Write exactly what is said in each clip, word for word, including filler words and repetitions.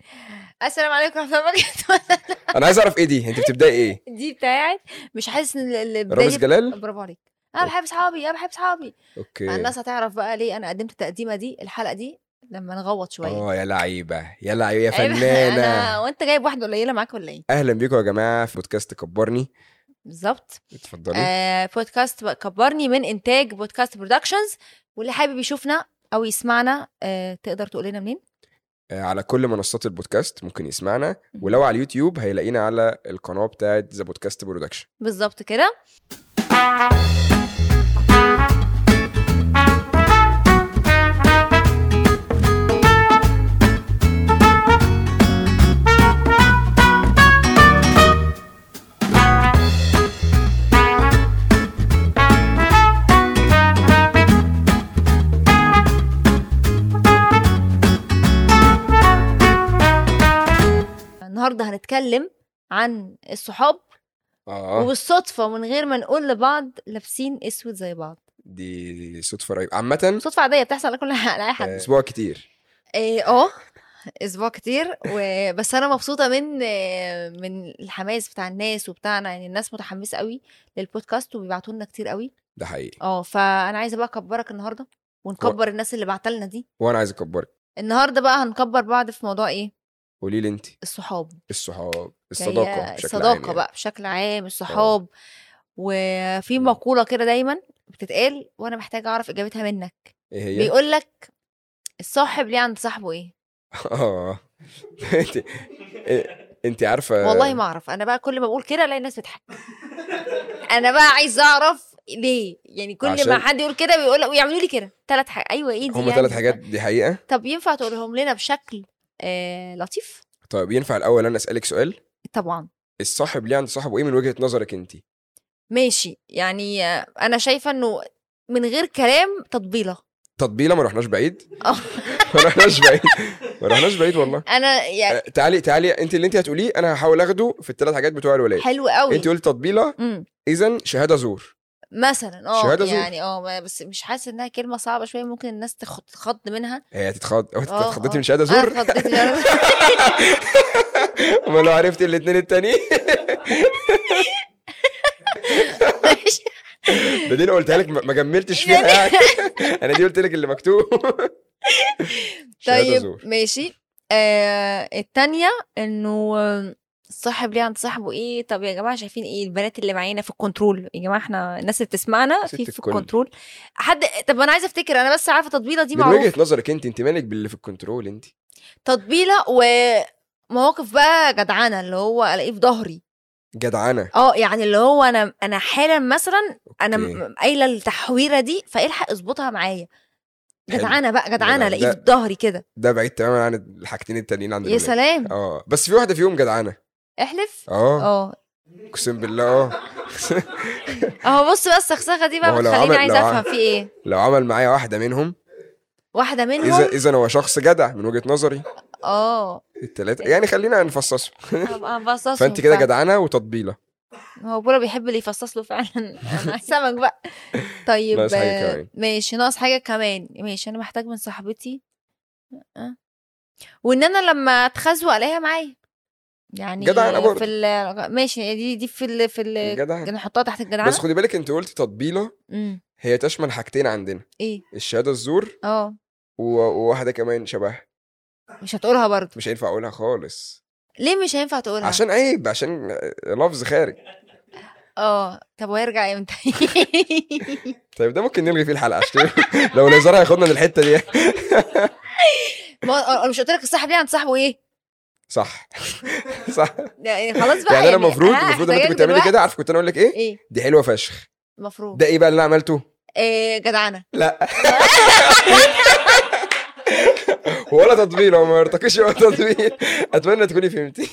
السلام عليكم ورحمه الله وبركاته. انا عايز اعرف ايه دي، انت بتبداي ايه؟ دي بتاعت مش حاسس ان اللي رامز جلال. برافو عليك. انا بحب اصحابي انا بحب اصحابي اوكي. فالناس هتعرف بقى ليه انا قدمت التقديمه دي الحلقه دي لما نغوط شويه. اه يا لعيبه يا لعيبه يا عيب. فنانه. انا وانت جايب واحده قليله معاك ولا ايه؟ اهلا بيكم يا جماعه في بودكاست كبرني. بالظبط. اتفضلي. آه بودكاست كبرني من انتاج بودكاست برودكشنز، واللي حابب يشوفنا او يسمعنا آه تقدر تقول لنا منين؟ آه على كل منصات البودكاست ممكن يسمعنا، ولو على اليوتيوب هيلاقينا على القناه بتاعه ذا بودكاست برودكشن. بالظبط كده. النهارده هنتكلم عن الصحاب اه وبالصدفه من غير ما نقول لبعض لابسين اسود زي بعض. دي, دي صدفه رهيبه عامه، صدفه عاديه بتحصل على كل على اي حد. آه، اسبوع كتير. ايه اه اسبوع كتير وبس. انا مبسوطه من آه، من الحماس بتاع الناس وبتاعنا، يعني الناس متحمسه قوي للبودكاست وبيبعتوا لنا كتير قوي. ده حقيقي. اه فانا عايزه بقى اكبرك النهارده ونكبر الناس اللي بعتلنا دي. وانا عايز اكبرك النهارده بقى هنكبر بعض في موضوع ايه؟ قولي لي انت. الصحاب. الصحاب الصداقه بشكل الصداقه عام يعني. بقى بشكل عام الصحاب. أوه. وفي مقوله كده دايما بتتقال وانا محتاجه اعرف اجابتها منك. ايه هي؟ بيقول لك الصاحب ليه عند صاحبه ايه؟ اه انت انت عارفه؟ والله ما اعرف. انا بقى كل ما بقول كده الاقي الناس بتضحك. انا بقى عايز اعرف ليه، يعني كل عشان... ما حد يقول كده بيقول ويعملوا لي كده ثلاث حاجات. ايوه ايه دي؟ هم يعني ثلاث حاجات دي حقيقه. طب ينفع تقولهم لنا بشكل آه لطيف؟ طيب ينفع الاول انا اسالك سؤال؟ طبعا. الصاحب ليه عند صاحبه ايه من وجهه نظرك انت؟ ماشي يعني آه انا شايفه انه من غير كلام تطبيله. تطبيله؟ ما رحناش بعيد. ما رحناش بعيد ما رحناش بعيد والله. انا يعني أه تعالي تعالي انت اللي انت هتقوليه انا هحاول اخده في الثلاث حاجات بتوع الولاد. حلو قوي. انت قلت تطبيله، اذا شهاده زور مثلا. اه شهاده زور يعني اه بس مش حاسه انها كلمه صعبه شويه، ممكن الناس تتخض منها. هي هتتخض او آه، تتخضتي آه. من شهاده زور. انا اتخضيت من شهادة زور. ما لو عرفتي الاثنين التانيين. ده دي انا قلتها لك ما جملتش فيها يعني. انا دي قلت لك اللي مكتوب. طيب ماشي. آه التانية انه الصاحب ليه عند صاحبه ايه؟ طب يا جماعه شايفين ايه البنات اللي معانا في الكنترول؟ يا جماعه احنا الناس اللي بتسمعنا في في الكنترول حد. طب انا عايزه افتكر، انا بس عارفه تطبيله دي معروفه من وجهه نظرك انت. انت مالك باللي في الكنترول؟ انت تطبيله ومواقف بقى جدعانه اللي هو الاقيه في ظهري. جدعانه اه يعني اللي هو انا انا حالا مثلا انا قايله التحويره دي فالحق اظبطها معايا. جدعانه بقى جدعانه الاقيه في ظهري كده. ده بعيد تماما عن الحاجتين التانيين عندنا. يا سلام. اه بس في واحده فيهم جدعانه. احلف. اه اه اقسم بالله. اه اهو بص بس السخسخه دي بقى بتخليني عايزه افهم في ايه. لو عمل معايا واحده منهم واحده منهم اذا اذا هو شخص جدع من وجهه نظري. اه الثلاثه يعني خلينا نفصصه. هنفصصه. فانت كده جدعانه وتطبيله. هو بولا بيحب اللي يفصص له فعلا. سمك بقى. طيب ناقص حاجه كمان. ماشي ناقص حاجه كمان. ماشي انا محتاج من صاحبتي أه. وان انا لما اتخزوق الاقيها معايا يعني جدعانه برضه. في ماشي دي دي في ال في ال نحطها تحت الجدعانه. بس خدي بالك انت قلتي تطبيله م. هي تشمل حاجتين عندنا. ايه؟ الشهاده الزور اه وواحده كمان شبه. مش هتقولها برضه؟ مش هينفع اقولها خالص. ليه مش هينفع تقولها؟ عشان عيب، عشان لفظ خارج. اه طب ويرجع امتى؟ طيب ده ممكن نلغي فيه الحلقه عشان لو الهزار هياخدنا للحته دي. ما مش قلت لك الصاحب ليه عند صاحبه ايه؟ صح صح يعني خلاص بقى. يعني انا المفروض المفروض ان انت كنت تعملي كده. عارف كنت انا اقول لك ايه؟ ايه دي حلوه فشخ. المفروض ده ايه بقى اللي انا عملته؟ ايه جدعانه. لا ولا تطبيل. هو ما يرتقيش ولا تطبيل. اتمنى تكوني فهمتيني.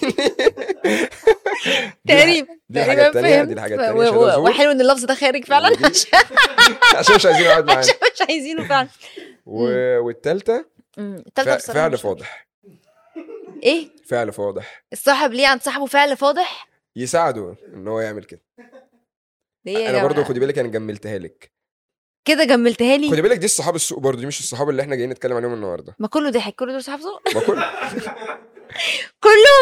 تقريبا دي الحاجه الثانيه. دي الحاجه الثانيه وحلو ان اللفظ ده خارج فعلا عشان مش عايزينه يقعد معانا. عشان مش عايزينه فعلا. والثالثه الثالثه فعل فاضح. ايه فعل فاضح؟ الصاحب ليه عند صاحبه فعل فاضح يساعده ان هو يعمل كده. ليه انا برضو خدي بالك انا جملتها لك كده. جملتها لي. خدي بالك دي الصحاب السوق برضو، دي مش الصحاب اللي احنا جايين نتكلم عليهم النهارده. ما كله ضحك، كله دول صحاب سوق. ما كله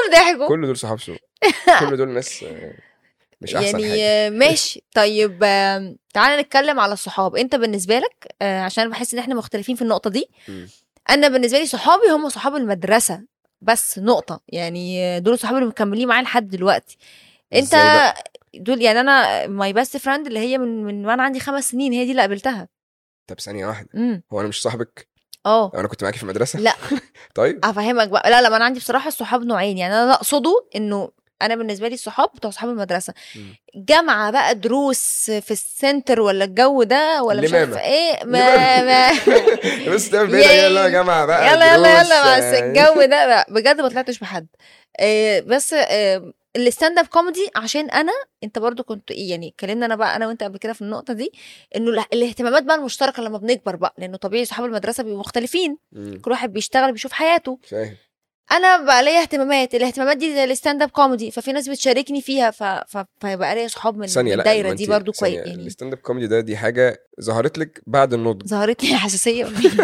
كلهم ضحكوا. كل دول صحاب سوء. كل دول ناس مش احسن يعني حاجه. ماشي. طيب تعالى نتكلم على الصحاب. انت بالنسبه لك، عشان بحس ان احنا مختلفين في النقطه دي. م. انا بالنسبه لي صحابي هم صحاب المدرسه بس، نقطه. يعني دول صحابي اللي مكملين معايا لحد دلوقتي. انت دول يعني انا ماي بيست فريند اللي هي من من وانا عندي خمس سنين، هي دي اللي قابلتها. طب ثانيه واحده، مم. هو انا مش صاحبك؟ اه انا كنت معاكي في المدرسه. لا طيب افهمك بقى. لا لا، ما انا عندي بصراحه الصحاب نوعين. يعني انا اقصده انه انا بالنسبه لي الصحاب بتوع صحاب المدرسه. م. جامعه بقى، دروس في السنتر ولا الجو ده ولا مش عارفه ايه، ما ما بس تعمل بينا يلا جامعه بقى، يلا يلا يلا. بس الجو ده بجد ما طلعتش بحد. إيه بس إيه الستاند اب كوميدي، عشان انا انت برضو كنت ايه يعني اتكلمنا انا بقى انا وانت قبل كده في النقطه دي، انه الاهتمامات بقى المشتركه لما بنكبر بقى، لانه طبيعي صحاب المدرسه بيبقوا مختلفين. م. كل واحد بيشتغل بيشوف حياته. فاهم. انا بقى ليا اهتمامات، الاهتمامات دي زي الستاند اب كوميدي، ففي ناس بتشاركني فيها، ف... ف... فيبقى ليا صحاب من الدايره دي برضو كويس. يعني الستاند اب كوميدي ده دي حاجه ظهرت لك بعد النضج؟ ظهرت لي حساسيه.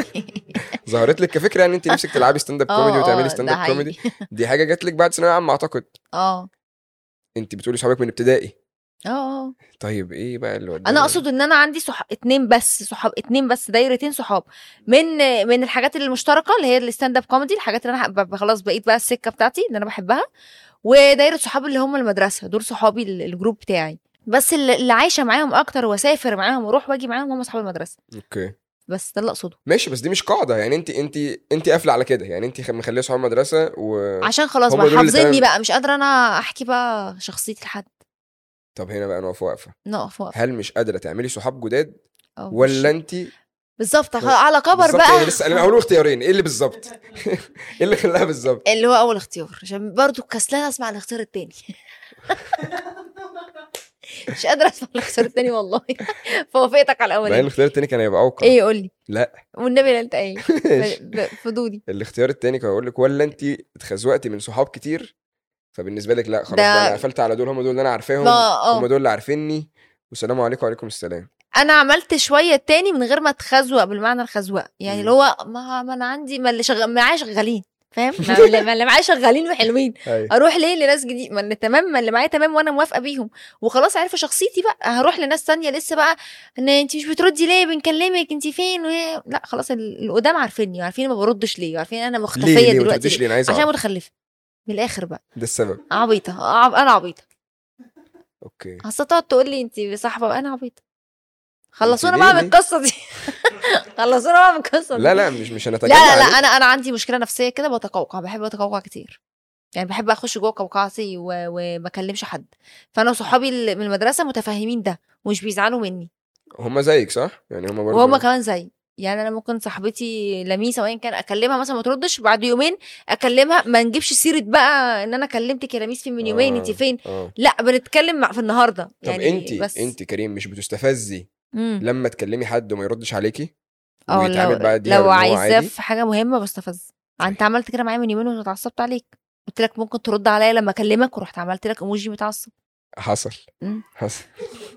ظهرت لك كفكره ان يعني انت نفسك تلعبي ستاند اب كوميدي وتعملي ستاند اب كوميدي؟ دي حاجه جات لك بعد ثانويه عامه اعتقد. اه انت بتقولي صحابك من ابتدائي. اه طيب ايه بقى اللي ودانا؟ انا اقصد ان انا عندي صحاب اتنين بس، صحاب اتنين بس، دايرتين صحاب من من الحاجات المشتركه اللي هي الستاند اب كوميدي، الحاجات اللي انا خلاص بقيت بقى السكه بتاعتي اللي انا بحبها، ودايره صحابي اللي هم المدرسه، دول صحابي الجروب بتاعي. بس اللي عايشه معاهم اكتر واسافر معاهم واروح واجي معاهم هم صحاب المدرسه. اوكي بس ده اللي اقصده. ماشي، بس دي مش قاعده. يعني انت انت انت قافله على كده، يعني انت مخليه صحاب مدرسه و عشان خلاص بقى حافظيني بقى، مش قادره انا احكي بقى شخصيتي لحد. طب هنا بقى نقف وقفه. نقف وقفه. هل مش قادره تعملي صحاب جداد ولا انت بالظبط على كبر بقى؟ يعني لسه انا هقول اختيارين، ايه اللي بالظبط؟ ايه اللي خلاها بالظبط؟ اللي هو اول اختيار، عشان برضو كسلانه اسمع الاختيار التاني. مش قادره اسمع الاختيار التاني والله. فوافقتك على الاولاني. باين الاختيار التاني كان هيبقى اوقع. ايه قول لي. لا والنبي لا انت ايه فضولي. الاختيار التاني كان هقول لك ولا انت اتخزوقتي من صحاب كتير فبالنسبه لك لا خلاص بقى انا قفلت على دول، هم دول اللي انا عارفاهم، هم دول اللي عارفيني، والسلام عليكم وعليكم السلام. انا عملت شويه تاني من غير ما اتخزوق بالمعنى الخزوق، يعني اللي هو ما, ما انا عندي ما اللي شغال معايا شغالين، فاهم؟ ما اللي معايا شغالين وحلوين، اروح ليه لناس جديد؟ ما اللي تمام، ما اللي معايا تمام وانا موافقه بيهم وخلاص عارفه شخصيتي بقى، هروح لناس تانية لسه بقى ان انت مش بتردي ليه، بنكلمك انت فين و... لا خلاص القدام عارفيني، عارفين ما بردش ليه، عارفين انا مختفيه ليه دلوقتي ليه؟ ليه؟ عشان متخلفه من الاخر بقى، ده السبب. عبيطه عب... انا عبيطه. اوكي اصل تقعد تقول لي انت صاحبه، انا عبيطه. خلصونا بقى من القصه دي. خلصونا بقى من القصه دي. لا لا مش مش هنتجمع. لا لا, لا انا انا عندي مشكله نفسيه كده، بتقوقع، بحب اتقوقع كتير، يعني بحب اخش جوه قوقعتي وما اكلمش حد. فانا صحابي من المدرسه متفاهمين ده ومش بيزعلوا مني. هم زيك صح؟ يعني هم برضه وهم كمان زي، يعني انا ممكن صاحبتي لميسه وين كان اكلمها مثلا ما تردش، بعد يومين اكلمها ما نجيبش سيره بقى ان انا كلمتك يا لميس فين من يومين، آه انت فين؟ آه. لا بنتكلم في النهارده يعني. طب انت بس انت كريم مش بتستفزي مم. لما تكلمي حد وما يردش عليكي ويتعامل بعد لو عايزاه في حاجه مهمه بستفز؟ انت عملت كده معايا من يومين واتعصبت عليك، قلت لك ممكن ترد عليا لما اكلمك ورحت عملت لك ايموجي متعصب. حصل مم. حصل.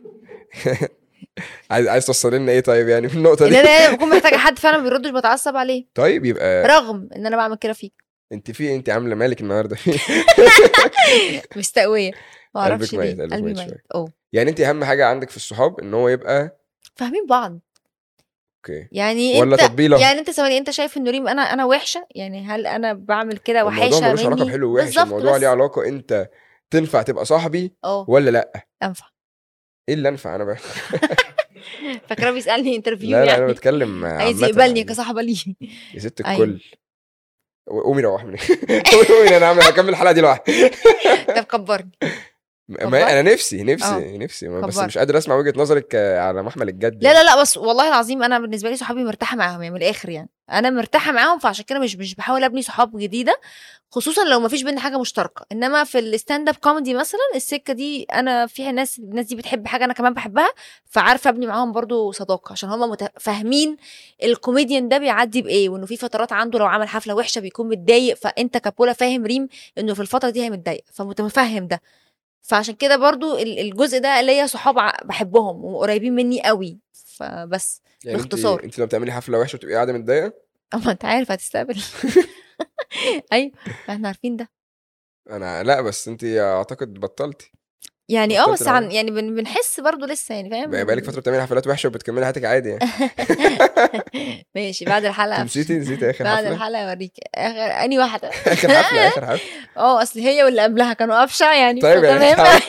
عايز عايز توصل لنا ايه طيب يعني في النقطه دي؟ ان انا بكون محتاجه حد فعلا ما بيردش بتعصب عليه. طيب يبقى رغم ان انا بعمل كده فيك انت في انت عامله مالك النهارده؟ مستقويه ما اعرفش ليه قلبك ميت شويه. يعني انت اهم حاجه عندك في الصحاب ان هو يبقى فاهمين بعض. اوكي يعني ولا انت تطبيله؟ يعني انت ثواني، انت شايف ان ريم انا انا وحشه؟ يعني هل انا بعمل كده وحشه مني؟ الموضوع ملوش علاقه بحلو ووحش، الموضوع ليه علاقه انت تنفع تبقى صاحبي أوه. ولا لا؟ انفع. ايه اللي انفع انا بقى؟ فاكره بيسالني انترفيو لا لا يعني. انا بتكلم عايز يقبلني كصاحبه ليه يا ست الكل. قومي روح مني. قومي انا اعمل اكمل الحلقه دي لوحدي. طب كبرني. ما انا نفسي نفسي أوه. نفسي بس كبر. مش قادر اسمع وجهه نظرك على محمل الجد. لا لا لا بس والله العظيم انا بالنسبه لي صحابي مرتاحه معاهم، يعني من الاخر يعني انا مرتاحه معاهم، فعشان كده مش مش بحاول ابني صحاب جديده، خصوصا لو ما فيش بينا حاجه مشتركه. انما في الستاند اب كوميدي مثلا السكه دي انا فيها ناس الناس دي بتحب حاجه انا كمان بحبها، فعارفه ابني معاهم برضو صداقه، عشان هم متفاهمين الكوميديان ده بيعدي بايه، وانه في فترات عنده لو عمل حفله وحشه بيكون متضايق، فانت كابولا فاهم ريم انه في الفتره دي هي متضايق، فمتفهم ده. فعشان كده برضو الجزء ده ليا صحاب بحبهم وقريبين مني قوي. فبس يعني باختصار انت لو بتعملي حفله وحشه وتبقي قاعده متضايقه، اما انت عارف هتستقبل. ايوه احنا عارفين ده. انا لا، بس انت اعتقد بطلتي يعني اه بس عن يعني بن بنحس برضو لسه يعني فاهم. بقالك فتره بتعملي حفلات وحشه وبتكملي حياتك عادي يعني. ماشي بعد الحلقه. نسيتي نسيتي اخر حفله؟ بعد الحلقه اوريك اخر اني واحده. اخر حفله اخر حفله اه اصل هي واللي قبلها كانوا ابشع يعني. طيب تمام.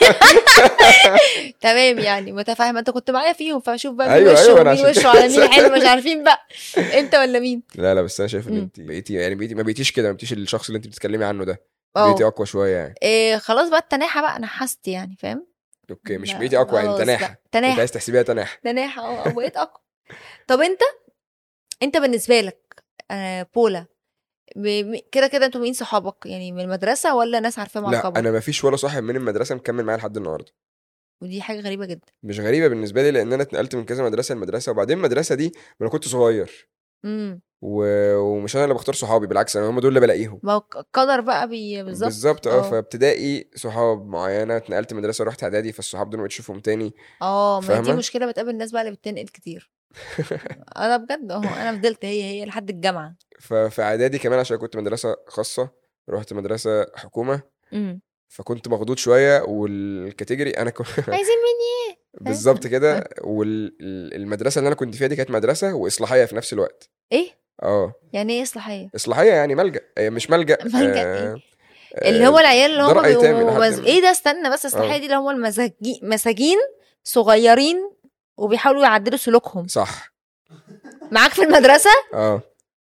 تمام يعني متفاهم. انت كنت معايا فيهم فشوف بقى مين أيوة وشه أيوة ومين وشه على مين حلو مش عارفين بقى انت ولا مين. لا لا بس انا شايف ان انت بقيتي يعني بقيتي ما بقيتيش كده، ما بقيتيش الشخص اللي انت بتتكلمي عنه ده، بقيتي اقوى شويه يعني. إيه خلاص بقى التناحه بقى انا حست يعني فاهم. اوكي مش بقيتي اقوى يعني تناحه. تناحه انت عايز تحسبيها تناحه. تناحه اه بقيت اقوى. طب انت انت بالنسبه لك آه بولا كده كده انتوا مين صحابك يعني من المدرسه ولا ناس عارفاهم على الخبر؟ لا انا ما فيش ولا صاحب من المدرسه مكمل معايا لحد النهارده. ودي حاجه غريبه جدا. مش غريبه بالنسبه لي لان انا اتنقلت من كذا مدرسه لمدرسه، وبعدين المدرسه دي انا كنت صغير امم و... ومش انا اللي بختار صحابي، بالعكس انا هم دول اللي بلاقيهم. ما القدر بقى بي... بالظبط بالظبط اه. فابتدائي صحاب معينه، اتنقلت مدرسه رحت اعدادي فالصحاب دول ما بتشوفهم تاني. اه ما دي مشكله بتقابل الناس بقى اللي بتنقل كتير. انا بجد اهو انا فضلت هي هي لحد الجامعه. ففي اعدادي كمان عشان كنت مدرسه خاصه رحت مدرسه حكومه. امم فكنت مخضوض شويه والكاتيجوري انا كنت عايزين مني ايه بالظبط كده. والمدرسه اللي انا كنت فيها دي كانت مدرسه واصلاحيه في نفس الوقت. ايه اه يعني ايه اصلاحيه؟ اصلاحيه يعني ملجأ مش ملجأ ملجأ آه ايه؟ اللي هو العيال اللي هم بيبقوا مز... ايه ده استنى بس اصلاحيه دي اللي هم المساجين مساجين صغيرين وبيحاولوا يعدلوا سلوكهم. صح معاك في المدرسه؟ اه.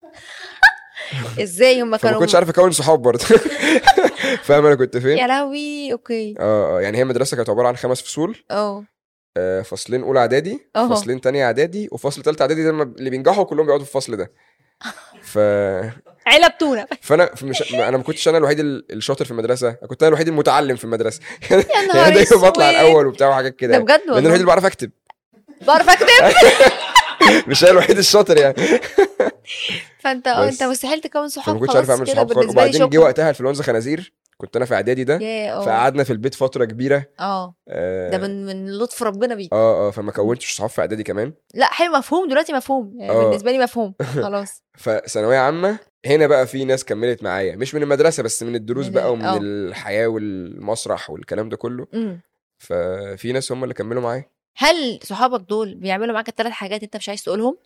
ازاي هم كانوا؟ ما كنتش عارف اكون صحاب برضه. فاهم انا كنت فين؟ يا لهوي اوكي. اه يعني هي مدرسه كانت عباره عن خمس فصول. اه فصلين اولى اعدادي فصلين تانية اعدادي وفصل تالتة اعدادي ده اللي بينجحوا كلهم بيقعدوا في الفصل ده. ف عيله بتونه. فانا مش انا ما كنتش انا الوحيد الشاطر في المدرسه، كنت انا الوحيد المتعلم في المدرسه. يا نهار يعني دايما بطلع الاول وبتاع وحاجات كده. ده بجد والله. لان الوحيد اللي بعرف اكتب. بعرف اكتب. مش انا الوحيد الشاطر يعني. فانت اه انت مستحيل تكون صحاب. ما كنتش عارف اعمل صحاب خالص. وبعدين جه وقتها الانفلونزا خنازير كنت انا في اعدادي ده فقعدنا في البيت فتره كبيره. اه ده من من لطف ربنا بيك. اه اه فما كونتش صحاب في اعدادي كمان. لا حلو مفهوم دلوقتي مفهوم يعني أوه. بالنسبه لي مفهوم خلاص. فثانويه عامه هنا بقى في ناس كملت معايا مش من المدرسه بس من الدروس من بقى ومن أوه. الحياه والمسرح والكلام ده كله. م. ففي ناس هم اللي كملوا معايا. هل صحابك دول بيعملوا معاك الثلاث حاجات انت مش عايز تقولهم؟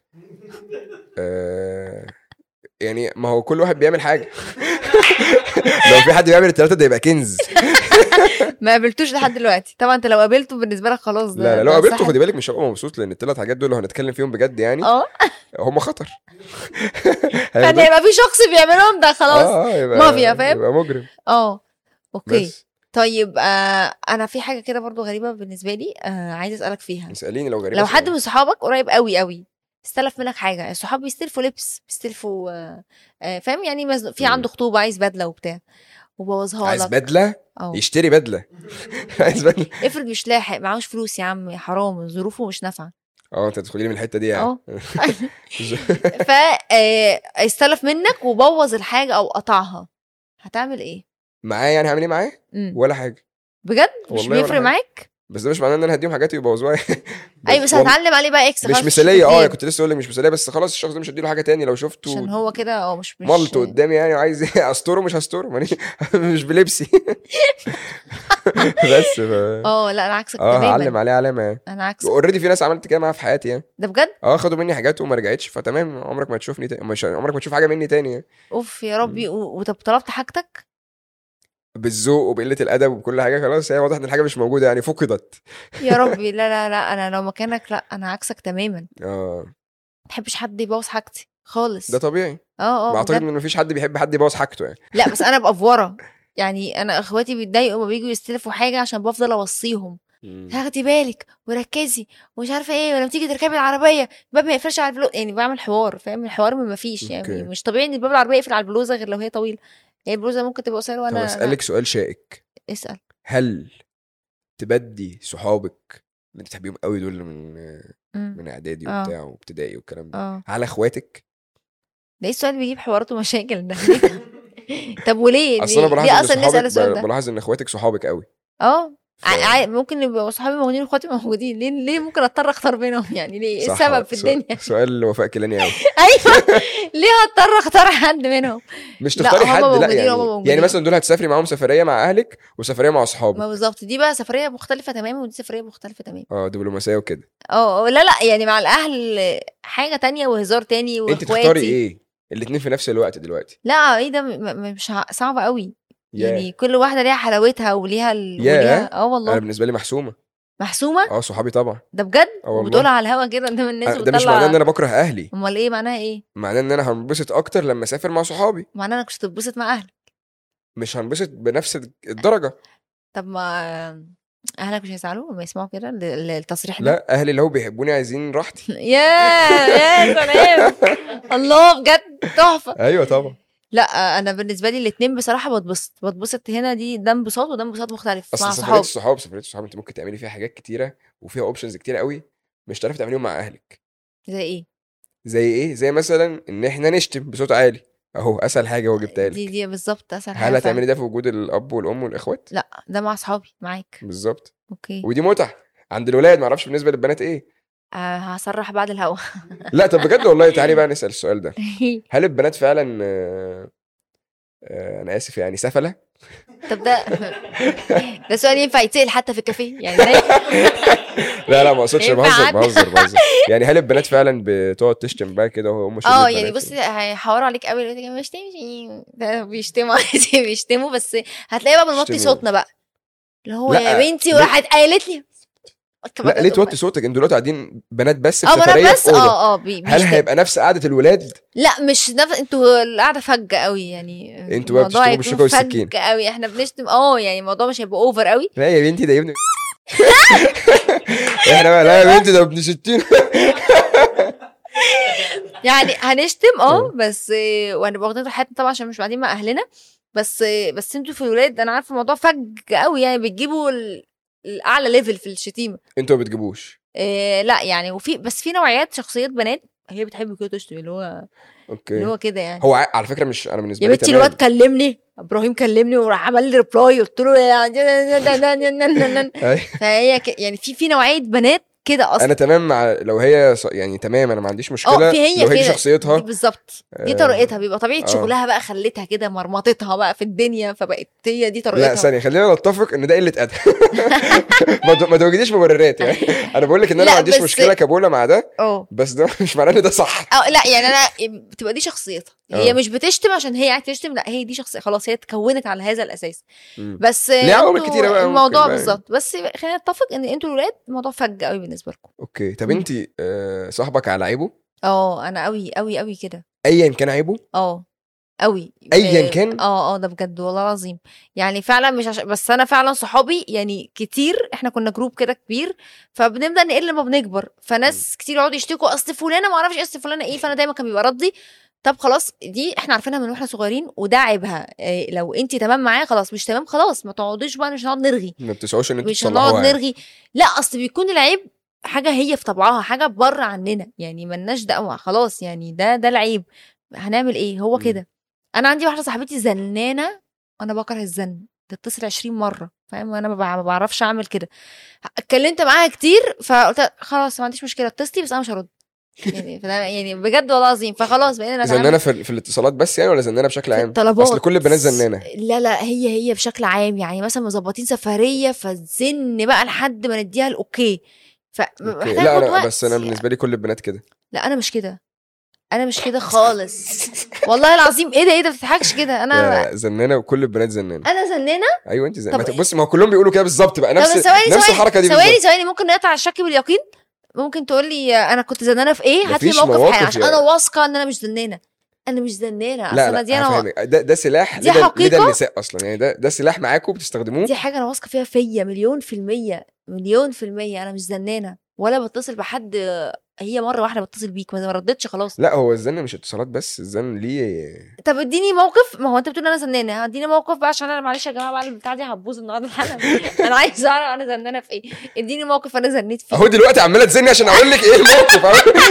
آه يعني ما هو كل واحد بيعمل حاجه. لو في حد بيعمل الثلاثه ده يبقى كنز. ما قابلتوش لحد دلوقتي طبعا. انت لو قابلته بالنسبه لك خلاص. لا لا لو قابلته خدي بالك مش هبقى مبسوط لان الثلاث حاجات دول لو هنتكلم فيهم بجد يعني اه هم خطر. يعني يبقى في شخص بيعملهم ده خلاص اه مافيا فاهم يبقى مجرم. اه اوكي بس. طيب آه انا في حاجه كده برضو غريبه بالنسبه لي آه عايزه اسالك فيها. اساليني لو غريبه. لو حد من صحابك قريب قوي قوي استلف منك حاجه. الصحاب بيستلفوا لبس بيستلفوا آه آه فاهم يعني مز... في عنده خطوبه عايز بدله وبتاع وبوظها لك. عايز بدله أوه. يشتري بدله. عايز بدله. افرض مش لاحق معهوش فلوس يا عم حرام ظروفه مش نافعه. اه انت تدخلي من الحته دي يعني. اه ف استلف منك وبوظ الحاجه او قطعها هتعمل ايه معايا؟ يعني هعمل ايه معاه؟ ولا حاجه بجد مش بيفرق معاك. بس ده مش معناه ان انا هديهم حاجاتي ويبوظوها. ايوه بس هتعلم عليه بقى اكس. مش مثاليه اه كنت لسه اقول لك مش مثاليه بس خلاص الشخص ده مش هديله حاجه تاني لو شفته عشان هو كده اه مش مش ملط قدامي يعني عايز ايه استره مش هستره مش بلبسي. بس اه لا انا عكسك تماما. اه هعلم عليه علامه يعني. انا عكسك اوريدي في ناس عملت كده معاها في حياتي يعني. ده بجد اه خدوا مني حاجات وما رجعتش فتمام عمرك ما تشوفني تاني مش عمرك ما تشوف حاجه مني تاني يعني. اوف يا ربي. وطب طلبت حاجتك بالذوق وبقله الادب وكل حاجه خلاص هي واضح ان الحاجه مش موجوده يعني فقدت. يا ربي لا لا لا انا لو مكانك لا انا عكسك تماما. اه ما بحبش حد يبوظ حاجتي خالص. ده طبيعي. اه اه اعتقد ان مفيش حد بيحب حد يبوظ حاجته يعني. لا بس انا بافوره يعني انا اخواتي بيتضايقوا ما بييجوا يستلفوا حاجه عشان بفضل اوصيهم هاخدي بالك وركزي ومش عارفه ايه ولما تيجي تركبي العربيه الباب ما يقفلش على البلوزه يعني بعمل حوار فاهم الحوار ما فيش يعني okay. مش طبيعي ان الباب العربيه يقفل على البلوزه غير لو هي طويله. هي البلوزه ممكن تبقى قصيره وانا. طب اسالك سؤال شائك. اسال. هل تبدي صحابك اللي بتحبيهم قوي دول من مم. من اعدادي آه. وبتاع وابتدائي والكلام ده آه. على اخواتك؟ ده ايه السؤال بيجيب حوارات ومشاكل ده؟ طب وليه؟ اصل انا بلاحظ اصلا نسال السؤال ده. بلاحظ ان اخواتك صحابك قوي. اه ف... ممكن يبقوا صحابي موجودين واخواتي موجودين، ليه ليه ممكن اضطر اختار بينهم يعني؟ ليه ايه السبب في الدنيا؟ سؤال وفاء كيلاني قوي. ايوه ليه هضطر اختار حد منهم؟ مش تختاري حد، لا يعني يعني مثلا دول هتسافري معاهم سفريه مع اهلك وسفريه مع اصحابك. ما بالظبط، دي بقى سفريه مختلفه تماما ودي سفريه مختلفه تماما. اه دبلوماسيه وكده. اه لا لا يعني مع الاهل حاجه تانية وهزار تاني واخواتي. انت تختاري ايه الاثنين في نفس الوقت دلوقتي؟ لا ايه ده مش صعب قوي يعني. yeah. كل واحده ليها حلاوتها وليها ال... yeah. وليها اه والله انا بالنسبه لي محسومه. محسومه اه صحابي طبعا. ده بجد؟ وبتقولها على الهوا كده قدام الناس ده مش معناه ان انا بكره اهلي. امال ايه معناها؟ ايه معناه ان انا هنبسط اكتر لما اسافر مع صحابي. معناه انك مش هتتبسط مع اهلك. مش هنبسط بنفس الدرجه. طب ما اهلك مش هيزعلوا لما يسمعوا كده التصريح ده؟ لا اهلي لو بيحبوني عايزين راحتي. يا يا سلام الله بجد تحفه. ايوه طبعا. لا انا بالنسبه لي الاثنين بصراحه بتبسط بتبسط هنا، دي ده انبساط وده انبساط مختلف مع صحاب. الصحاب سفريه الصحاب انت ممكن تعملي فيها حاجات كتيره وفيها اوبشنز كتيره قوي مش هتعرفي تعمليهم مع اهلك. زي ايه؟ زي ايه؟ زي مثلا ان احنا نشتم بصوت عالي، اهو اسهل حاجه وجبتها لك. دي دي بالظبط اسهل حاجه. هل هتعملي ده في وجود الاب والام والاخوات؟ لا ده مع اصحابي معاك. بالظبط. اوكي. ودي متعه عند الولاد، ما اعرفش بالنسبه للبنات ايه. أه هصرح بعد الهوا. لا طب بجد والله تعالي بقى نسال السؤال ده. هل البنات فعلا آه آه انا اسف يعني سفله؟ طب ده ده سؤال ينفع يتسال حتى في الكافيه يعني؟ لا لا ما اقصدش، بهزر بهزر بهزر يعني. هل البنات فعلا بتقعد تشتم بقى كده وهم مش اه يعني بص هيحوروا عليك قوي مش بيشتموا بيشتموا بس هتلاقي بقى بنوطي صوتنا بقى اللي هو يا بنتي وراحت قالت لي لا ليه توطي صوتك؟ انتوا دلوقتي قاعدين بنات بس في سفريه في اوضه. اه اه هل هيبقى نفس قعده الولاد؟ لا مش نفس، انتوا القعده فجه قوي يعني. انتوا بقى بتشتموا بالشوكه والسكين فجه قوي، احنا بنشتم اه يعني الموضوع مش هيبقى اوفر قوي. لا يا بنتي ده يا ابني احنا بقى لا يا بنتي ده ابن ستين يعني هنشتم اه بس وهنبقى واخدين راحتنا طبعا عشان مش قاعدين مع اهلنا. بس بس انتوا في الولاد انا عارفه الموضوع فج قوي يعني بتجيبوا الاعلى ليفل في الشتيمه. انتوا ما بتجيبوش؟ إيه لا يعني وفي بس في نوعيات شخصيات بنات هي بتحب كده تشتم اللي هو اوكي اللي هو كده يعني. هو على فكره مش انا بالنسبه لي يا بنتي الواد كلمني ابراهيم كلمني وراح عمل لي ريبلاي قلت له فهي يعني في في نوعيه بنات كده اصلا. انا تمام مع لو هي يعني تمام انا ما عنديش مشكله هي لو هي شخصيتها بالظبط دي طريقتها بيبقى طبيعه شغلها بقى خلتها كده مرمطتها بقى في الدنيا فبقت هي دي طريقتها. لا ثانيه خلينا نتفق ان ده قله ادب ما توجديش مبررات يعني. انا بقول لك ان انا ما عنديش مشكله كابوله مع ده أوه. بس ده مش معناه ان ده صح. اه لا يعني انا بتبقى دي شخصيتها هي أوه. مش بتشتم عشان هي عايزه تشتم، لا هي دي شخصيه خلاص هي اتكونت على هذا الاساس. م. بس الموضوع بالظبط. بس خلينا نتفق ان انتوا الولاد الموضوع فج قوي بالنسبه لكم. اوكي طب انت آه صاحبك على عيبه؟ اه انا قوي قوي قوي كده ايا كان عيبه. اه قوي ايا كان. اه اه ده بجد والله العظيم يعني فعلا مش عش... بس انا فعلا صحابي يعني كتير احنا كنا جروب كده كبير فبنبدا نقل لما بنكبر فناس كتير يقعدوا يشتكوا اصل فلانه ما اعرفش ايه اصل فلانه ايه فانا دايما كان بيبقى ردي طب خلاص دي احنا عارفينها من واحنا صغيرين وده عيبها. إيه لو انت تمام معايا خلاص مش تمام خلاص ما تقعدوش بقى مش هنقعد نرغي ما بتسعوش ان انتوا مش هنقعد نرغي لا اصل بيكون العيب حاجه هي في طبعها حاجه بره عننا يعني ملناش دعوه خلاص يعني ده ده العيب هنعمل ايه هو كده. انا عندي واحده صاحبتي زنانه انا بكره الزن تتصل عشرين مره فاهم وانا ما بعرفش اعمل كده. اتكلمت معاها كتير فقلت خلاص ما عنديش مشكله اتصلي بس انا مش هرد يعني يعني بجد والله العظيم فخلاص بقينا زنانه في, في الاتصالات بس يعني ولا زنانه بشكل عام؟ اصل كل البنات زنانه. لا لا هي هي بشكل عام يعني مثلا مظبطين سفريه فزن بقى لحد ما نديها الاوكي ف لا انا بس انا بالنسبه لي كل البنات كده. لا انا مش كده انا مش كده خالص والله العظيم. ايه ده ايه ده ما بتضحكش كده انا زنانه وكل البنات زنانه. انا زنانه ايوه انت زنانه. بص ما هو كلهم بيقولوا كده بالظبط بقى نفس نفس الحركه دي بالظبط. ثواني ثواني ممكن نقطع الشك باليقين. ممكن تقول لي انا كنت زنانه في ايه هات لي موقف حقيقي عشان انا واثقه ان انا مش زنانه. انا مش زنانه اصلا دي انا ده ده سلاح لدى النساء اصلا يعني ده ده سلاح معاكم بتستخدموه. دي حاجه انا واثقه فيها فيا مليون في الميه مليون في الميه. انا مش زنانه ولا بتصل بحد هي مره واحده بتصل بيك ما ردتش خلاص. لا هو الزن مش اتصالات بس الزن ليه. طب اديني موقف. ما هو انت بتقول انا زنانه اديني موقف بقى عشان انا معلش يا جماعه بقى البتاع دي هتبوظ النهارده الحلقه. انا عايز اعرف انا زنانه في ايه. اديني موقف انا زنيت فيه. اهو دلوقتي عماله تزني عشان اقول لك ايه الموقف.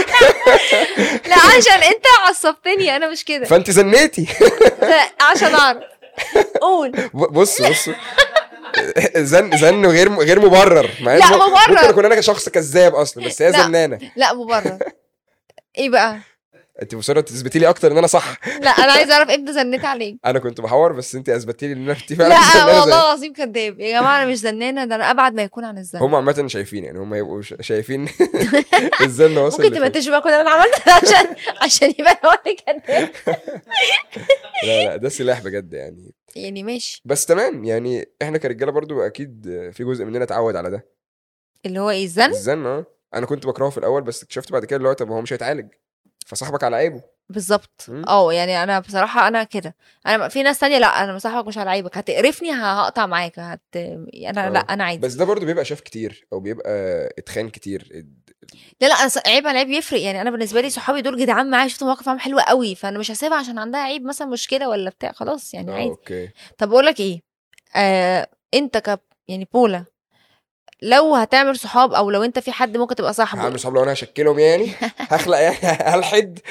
لا عشان انت عصبتني انا مش كده فانت زنيتي عشان اعرف قول. بص بص زن زن غير غير مبرر. لا مبرر، ممكن اكون انا شخص كذاب اصلا بس هي زنانه. لا مبرر. ايه بقى؟ انت مصره تثبتي لي اكتر ان انا صح. لا انا عايزه اعرف امتى زنيت عليك. انا كنت بحور بس انت اثبتي لي ان انا انت فعلا. لا والله العظيم كذاب يا جماعه، انا مش زنانه، ده انا ابعد ما يكون عن الزن. هم عامه شايفين يعني، هم يبقوا شايفين الزن وصل. ممكن تبقى تشوف بقى انا عملت عشان عشان يبقى هو اللي كذاب. لا لا ده سلاح بجد يعني. يعني ماشي بس تمام يعني، احنا كرجاله برضو اكيد في جزء مننا اتعود على ده، اللي هو ايه الزن. الزن اه انا كنت بكرهه في الاول بس اكتشفت بعد كده اللي هو طب هو مش هيتعالج فصاحبك على عيبه. بالظبط. اه يعني انا بصراحه انا كده، انا في ناس تانية لا انا مصاحبك مش على عيبك، هتقرفني هقطع معاك هت... انا أوه. لا انا عادي. بس ده برضو بيبقى شاف كتير او بيبقى اتخان كتير. لا لا انا عيب على عيب يفرق يعني. انا بالنسبه لي صحابي دول جدعان معايا، شفت مواقف معاهم حلوه قوي، فانا مش هسيبها عشان عندها عيب مثلا مشكله ولا بتاع، خلاص يعني عادي. اوكي. طب اقول لك ايه، آه انت ك يعني بولا لو هتعمل صحاب او لو انت في حد ممكن تبقى صاحبه، هعمل صحاب لو انا هشكلهم يعني هخلق يعني هلحد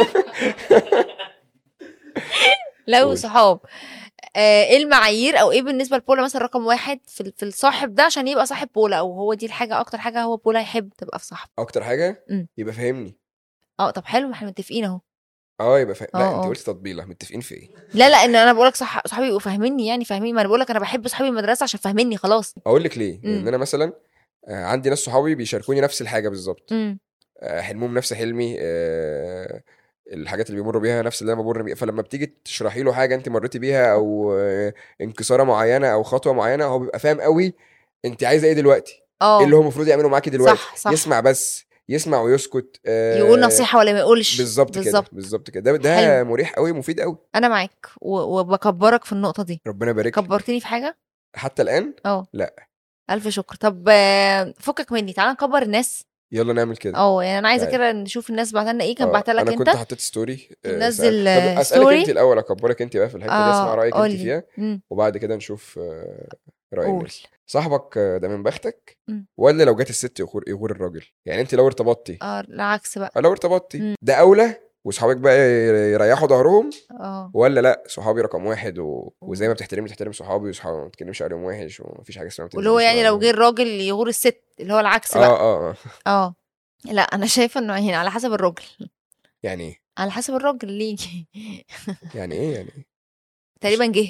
لو صحاب آه ايه المعايير او ايه بالنسبه لبولا مثلا رقم واحد في في الصاحب ده عشان يبقى صاحب بولا، او هو دي الحاجه اكتر حاجه هو بولا يحب تبقى في صاحب؟ اكتر حاجه م. يبقى فاهمني. اه طب حلو، احنا متفقين اهو. اه يبقى فاهم. لا انت قلتي تطبيله، متفقين في ايه؟ لا لا ان انا بقولك صح صحابي يبقوا فاهميني يعني فاهمين، ما انا بقولك انا بحب صحابي المدرسه عشان فاهميني خلاص. اقول لك ليه؟ لان انا مثلا عندي ناس صحابي بيشاركوني نفس الحاجه بالظبط، حلمهم نفس حلمي، أه الحاجات اللي بيمروا بيها نفس اللي انا بمر بيها، فلما بتيجي تشرحي له حاجه انت مريتي بيها او انكساره معينه او خطوه معينه هو بيبقى فاهم قوي انت عايزه ايه دلوقتي، ايه اللي هو المفروض يعمله معاكي دلوقتي. صح صح. يسمع بس، يسمع ويسكت، أه يقول نصيحه ولا ما يقولش. بالظبط كده بالظبط كده. ده, ده مريح قوي مفيد قوي. انا معاك وبكبرك في النقطه دي. ربنا يبارك. كبرتني في حاجه حتى الان؟ اه لا الف شكر. طب فكك مني، تعال نكبر الناس. يلا نعمل كده. اه يعني انا عايزه كده نشوف الناس بعت لنا ايه. كان بعت لك انت؟ انا كنت حطيت ستوري نزل ستوري. اسالك انت الاول، اكبرك انت بقى في الحته دي، اسمع رايك انت فيها مم. وبعد كده نشوف رايك. صاحبك ده من بختك مم. ولا لو جات الست يغور يغور الراجل؟ يعني انت لو ارتبطتي اه العكس بقى، لو ارتبطتي مم. ده اولى وصحابك بقى يريحوا ظهرهم اه ولا لا صحابي رقم واحد و... وزي ما بتحترمي تحترم صحابي وصحابي ما تتكلمش عليهم وحش ومفيش حاجه اسمها واللي هو يعني لو جه الراجل يغور الست اللي هو العكس بقى. اه اه اه لا انا شايفه انه هنا على حسب الراجل. يعني ايه على حسب الراجل؟ ليه يعني ايه يعني ايه تقريبا جه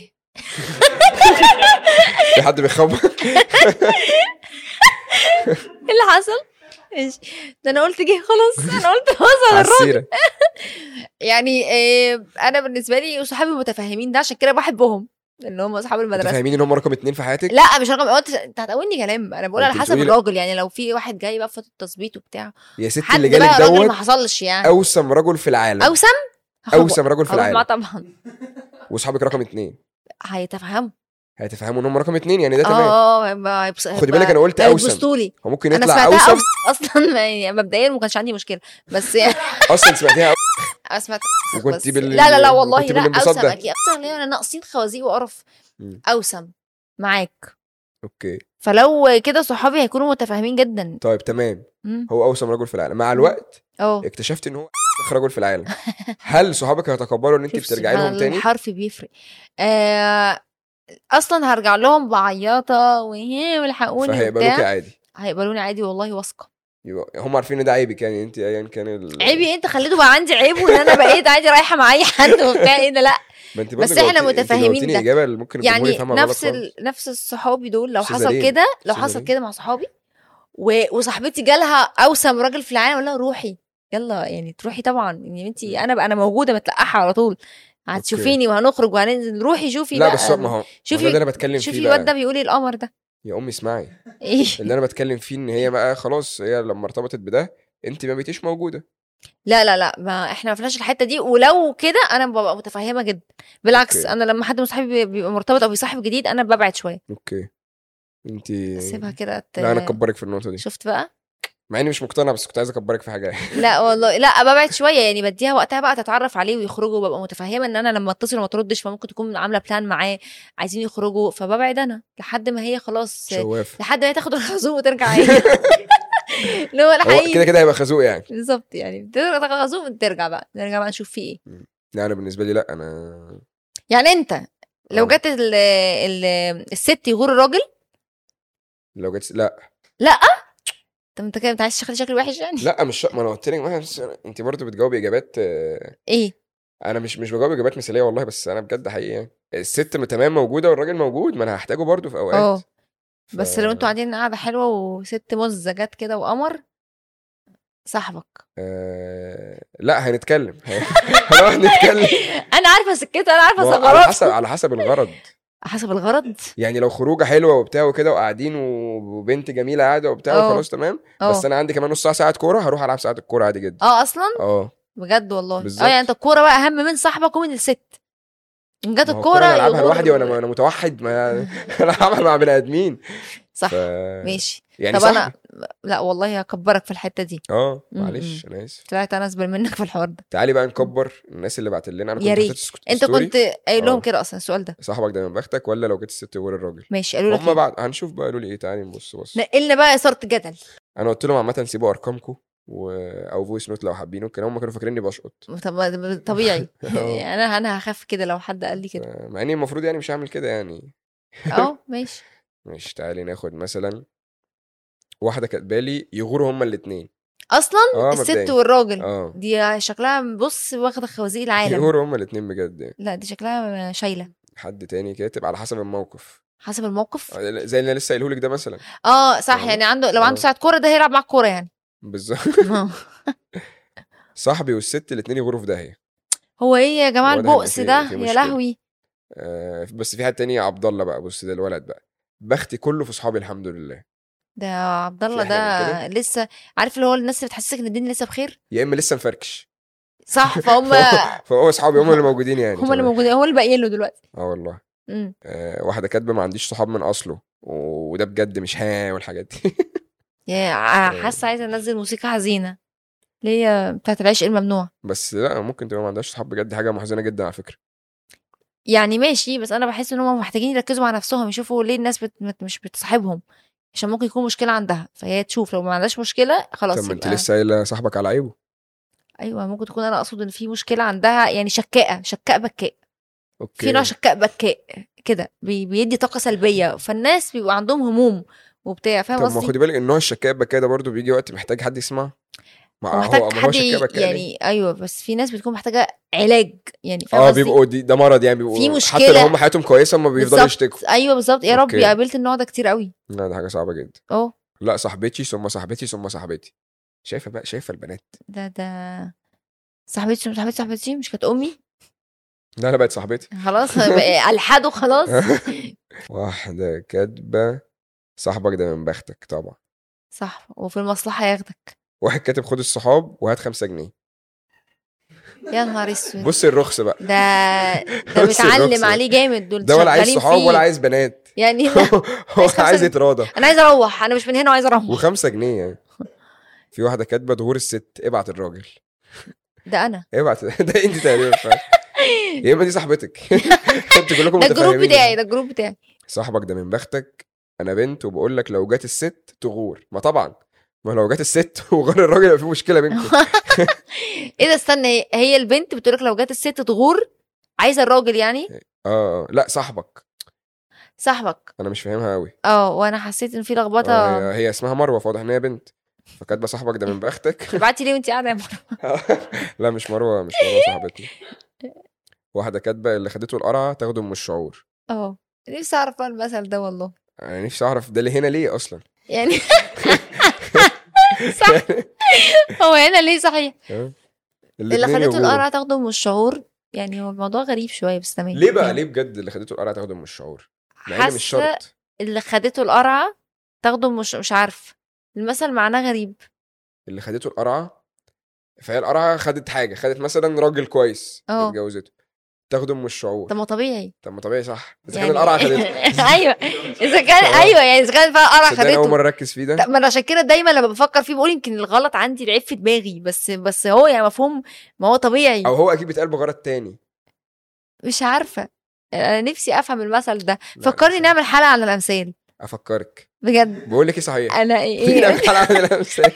في حد بيخبط ايه اللي حصل؟ ايش ده انا قلت جه خلاص، انا قلت وصل الراجل. يعني إيه انا بالنسبه لي صحابي متفاهمين ده عشان كده بحبهم، ان هم اصحاب المدرسه. متفاهمين ان هم رقم اتنين في حياتك؟ لا مش رقم، انت هتقولني كلام، انا بقول على حسب الراجل. يعني لو في واحد جاي بقى فتره التظبيط وبتاع يا ست اللي جالك دوت ما حصلش يعني اوسم رجل في العالم. اوسم اوسم رجل في العالم طبعا. واصحابك رقم اتنين هيتفهموا هيتفهموا ان هم رقم اتنين يعني ده تمام. اه اه خدي بالك انا قلت اوسم، هو ممكن يطلع اوسم اصلا يعني مبدئيا ما كانش عندي مشكله بس يعني اصلا سمعتيها اسمع وكنت بال... لا لا لا والله لا اوسم اكيد اكتر ليه انا ناقصين خوازيق وقرف. اوسم معاك اوكي. فلو كده صحابي هيكونوا متفاهمين جدا. طيب تمام مم. هو اوسم رجل في العالم مع الوقت أوه. اكتشفت ان هو اخر رجل في العالم هل صحابك هيتقبلوا ان انت بترجعي لهم تاني؟ الحرف بيفرق. آه اصلا هرجع لهم بعياطه وهي والحقوني فهيقبلوكي عادي؟ هيقبلوني عادي والله واثقه. هم عارفين ان ده عيبك يعني انت ايا كان ال... عيبي انت خليته بقى عندي عيب وان انا بقيت عادي رايحه مع اي حد وبتاع ايه ده لا بس احنا متفاهمين ده يعني نفس ال... نفس الصحابي دول لو حصل كده لو حصل كده مع صحابي و... وصاحبتي جالها اوسم راجل في العالم ولا روحي يلا يعني تروحي طبعا يعني انت انا بقى انا موجوده متلقحه على طول هتشوفيني وهنخرج وهننزل روحي شوفي لا بقى بس ما هو شوفي اللي انا بتكلم فيه شوفي الواد ده بيقول ايه القمر ده يا امي اسمعي ايه اللي انا بتكلم فيه ان هي بقى خلاص هي لما ارتبطت بده انت ما بقيتيش موجوده. لا لا لا ما احنا ما فيناش الحته دي ولو كده انا ببقى متفهمه جدا بالعكس. أوكي. انا لما حد من صحابي بيبقى مرتبط او بيصاحب جديد انا ببعد شويه. اوكي انت سيبها كده ت... لا انا اكبرك في النقطه دي. شفت بقى مع اني مش مقتنع بس كنت عايز اكبرك في حاجه. لا والله لا ببعد شويه يعني بديها وقتها بقى تتعرف عليه ويخرجوا وببقى متفهمه ان انا لما اتصل وما تردش فممكن تكون عامله بلان معاه عايزين يخرجوا فببعد انا لحد ما هي خلاص شواف. لحد ما هي تاخد الخازوق وترجع هي اللي هو الحقيقي كده كده هيبقى خازوق يعني بالظبط يعني تاخد خازوق وترجع بقى نرجع بقى نشوف فيه ايه. لا انا بالنسبه لي لا انا يعني انت لو جت ال ال الست يغور الراجل لو جت لا لا طب انت كده انت عايز تخلي شكلي وحش يعني؟ لا مش ما انا قلت لك انت برضه بتجاوبي اجابات ايه. انا مش مش بجاوب اجابات مثاليه والله، بس انا بجد حقيقي يعني الست تمام موجوده والراجل موجود، ما انا هحتاجه برضه في اوقات. اه ف... بس لو انتوا قاعدين قاعده حلوه وست مزه جت كده وقمر صاحبك أه... لا هنتكلم هنقعد نتكلم. انا عارفه سكته، انا عارفه ثغرات. على حسب على حسب الغرض حسب الغرض يعني لو خروجه حلوه وبتاع وكده وقاعدين وبنت جميله قاعده وبتاع وخلاص تمام. أوه. بس انا عندي كمان نص ساعه ساعه كوره هروح العب ساعه الكوره عادي جدا. اه اصلا اه بجد والله. اه يعني انت الكوره بقى اهم من صاحبك ومن الست. ان جت الكوره انا العبها لوحدي وانا انا متوحد، ما انا العبها مع بني ادمين صح. ف... ماشي يعني طب انا لا والله هكبرك في الحته دي. اه معلش انا اسف طلعت انا اسبل منك في الحوار ده. تعالي بقى نكبر الناس اللي بعت لنا. انا كنت يا ريت انت كنت قايل لهم كده اصلا السؤال ده صاحبك ده من بختك ولا لو جت الست غير الراجل؟ ماشي قالوا لك هم بعد هنشوف بقى قالوا لي ايه. تعالي نبص بص نقلنا بقى اثاره جدل. انا قلت لهم عامه سيبوا ارقامكم و... او فويس نوت لو حابين وكده. هم كانوا فاكريني بشقط. طب طبيعي انا انا هخاف كده لو حد قال لي كده، مع اني المفروض يعني مش هعمل كده يعني. اه ماشي ماشي تعالي ناخد مثلا واحده كاتبالي يغوروا هما الاثنين اصلا. آه الست مبدأي. والراجل آه. دي شكلها بص واخده خوازيق العالم. يغوروا هما الاثنين بجد يعني. لا دي شكلها شايله. حد تاني كاتب على حسب الموقف. حسب الموقف زي اللي لسه قايله لك ده مثلا. اه صح. آه. يعني عنده لو آه. عنده ساعه كوره ده هيلعب معاك كوره يعني بالظبط. صاحبي والست الاثنين يغوروا في داهيه. هو ايه يا جماعه البؤس ده يا لهوي. آه بس في حد تاني عبد الله بقى. بص ده الولد بقى بختي كله في صحابي الحمد لله. ده عبد الله ده لسه عارف اللي هو الناس اللي بتحسسك ان الدنيا لسه بخير يا اما لسه مفركش صح. فهم فهو اصحابي هم اللي موجودين يعني هم اللي موجودين هو اللي باقيين له دلوقتي. اه والله. آه واحده كاتبه ما عنديش صحاب من اصله وده بجد مش ها والحاجات دي. يا حاسه عايزه انزل موسيقى حزينه اللي هي بتاعت العشق الممنوع. بس لا ممكن تبقى ما عندهاش صحاب بجد، حاجه محزنه جدا على فكره يعني. ماشي بس انا بحس ان هم محتاجين يركزوا مع نفسهم يشوفوا ليه الناس بت... مش بتصاحبهم عشان ممكن يكون مشكله عندها فهي تشوف. لو ما عندهاش مشكله خلاص. طب ما انت لسه قايله صاحبك على عيبه. ايوه ممكن تكون انا اقصد ان في مشكله عندها يعني شكاءه شكاء بكاء. اوكي. في نوع شكاء بكاء كده بي... بيدي طاقه سلبيه فالناس بيبقى عندهم هموم وبتاع فاهم قصدي. طب ما خدي بالك ان نوع الشكاء بكاء ده برضه بيجي وقت محتاج حد يسمع. ما محتاج هو حد يعني ليه؟ ايوه بس في ناس بتكون محتاجه علاج يعني فاهم اه بيبقوا ده مرض يعني بيبقوا في مشكله حتى لو هم حياتهم كويسه ما بيفضلوا يشتكوا. ايوه بالظبط. يا رب قابلت النوع ده كتير قوي. لا ده حاجه صعبه جدا. اه لا صاحبتي ثم صاحبتي ثم صاحبتي. شايفه بقى شايفه البنات ده ده صاحبتي صاحبتي صاحبتي مش كانت امي. لا انا بقت صاحبتي خلاص الحدوا خلاص. واحده كاتبه صاحبك ده من بختك طبعا صح وفي المصلحه ياخدك. واحد كاتب خد الصحاب وهات خمسة جنيه. يا نهار اسود. بص الرخص بقى ده ده بيتعلم عليه جامد دول. ده ولا عايز صحاب ولا عايز بنات يعني. هو عايز يتراضى. انا عايز اروح انا مش من هنا وعايز اروح. وخمسة جنيه يعني. في واحده كاتبه ظهور الست ابعت الراجل. ده انا ابعت ده انت تقريبا يا اما دي صاحبتك. انت كلكم ده الجروب بتاعي ده الجروب بتاعي. صاحبك ده من بختك انا بنت وبقول لك لو جات الست تغور. ما طبعا ما لو جات الست وغير الراجل يبقى في مشكله بينكم. ايه ده استنى هي البنت بتقول لك لو جات الست تغور عايزه الراجل يعني. اه لا صاحبك صاحبك انا مش فاهمها قوي. اه وانا حسيت ان في لخبطه. آه هي, هي اسمها مروه فواضح ان هي بنت فكاتبه صاحبك ده من بختك. ابعتي ليه وانت قاعده يا مروه. لا مش مروه مش مروه صاحبتي. واحده كاتبه اللي خدته القرعه تاخده من الشعور. اه نفسي اعرف المثل ده والله. انا نفسي اعرف ده اللي هنا ليه اصلا يعني. صح هو هنا ليه صحيح. اللي خدته القرعه تاخده من الشعور يعني. هو الموضوع غريب شويه بس تمام. ليه بقى ليه بجد اللي خدته القرعه تاخده من الشعور مع ان مش شرط. اللي خدته القرعه تاخده مش مش عارف المثل معناه غريب. اللي خدته القرعه فهي القرعه خدت حاجه خدت مثلا راجل كويس اتجوزته تاخده من الشعور. طب ما طبيعي. طب ما طبيعي صح اذا يعني... كان القرعه خدته. ايوه اذا كان ايوه يعني اذا كان فيها قرعه خدته. اول مره اركز فيه ده. ما انا عشان كده دايما لما بفكر فيه بقول يمكن الغلط عندي العيب في دماغي بس بس هو يعني مفهوم ما هو طبيعي او هو اكيد بيتقال بغرض تاني. مش عارفه انا نفسي افهم المثل ده. فكرني نعمل حلقه على الامثال. افكرك بجد بقول لك ايه صحيح انا ايه نعمل حلقه على الامثال.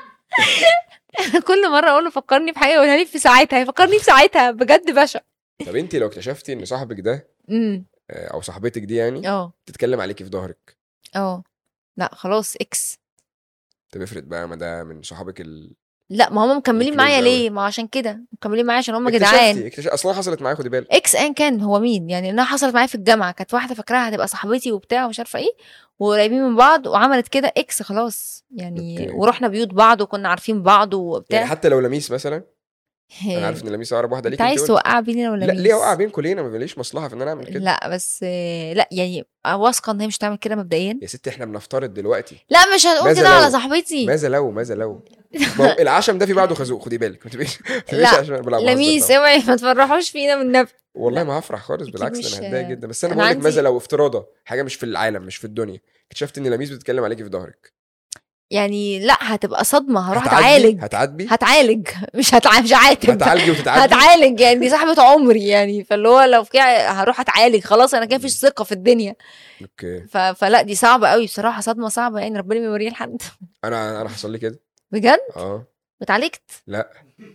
كل مره اقول له فكرني بحاجه يقولها لي في ساعتها يفكرني في ساعتها بجد بشع. طب انت لو اكتشفتي ان صاحبك ده امم او صاحبتك دي يعني اه تتكلم عليكي في ظهرك اه لا خلاص اكس. طب افرض بقى ما ده من صحابك ال... لا ما هم مكملين معايا ليه؟ ما عشان كده مكملين معايا عشان هم جدعان. اكتشفتي اصلا حصلت معايا، خدي بالك. اكس ان كان هو مين يعني، انها حصلت معايا في الجامعه، كانت واحده فاكراها هتبقى صاحبتي وبتاع ومش عارفه ايه، وقريبين من بعض وعملت كده اكس خلاص يعني. أوكي. ورحنا بيوت بعض وكنا عارفين بعض وبتاع. يعني حتى لو لميس مثلا، انا عارف ان لميس اقرب واحده ليك، انت عايز توقع بيني ولا لا ليه اوقع بين كلنا؟ ما بليش مصلحه في ان انا اعمل كده. لا بس لا يعني واثقه ان هي مش تعمل كده مبدئيا. يا ستي احنا بنفترض دلوقتي. لا مش هنقول كده على صاحبتي. ماذا لو ماذا لو العشم ده في بعده خازوق، خدي بالك ما تبقيش. لا لميس اوعي ما تفرحوش فينا من نفسي. والله ما هفرح خالص، بالعكس انا هتضايق جدا. بس انا بقول لك ماذا لو افتراضه حاجه مش في العالم مش في الدنيا، اكتشفت ان لميس بتتكلم عليكي في ظهرك، يعني لا هتبقى صدمه. هروح اتعالج. هتعاتبي هتعالج مش هتع... مش هعاتب. هتعالجي وتتعالجي. هتعالج يعني دي صاحبه عمري يعني، فاللي هو لو في هروح اتعالج خلاص، انا كده مفيش ثقه في الدنيا. اوكي. ف... فلا دي صعبه قوي بصراحه، صدمه صعبه يعني، ربنا ما يوريها لحد. انا انا حصل لي كده بجد. اه اتعالجت؟ لا